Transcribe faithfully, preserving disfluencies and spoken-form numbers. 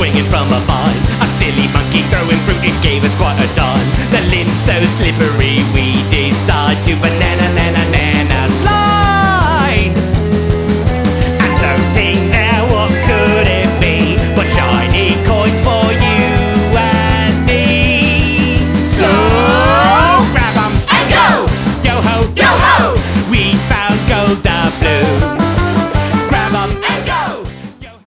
swinging from a vine. A silly monkey throwing fruit, it gave us quite a time. The limbs so slippery we decide to banana, nana,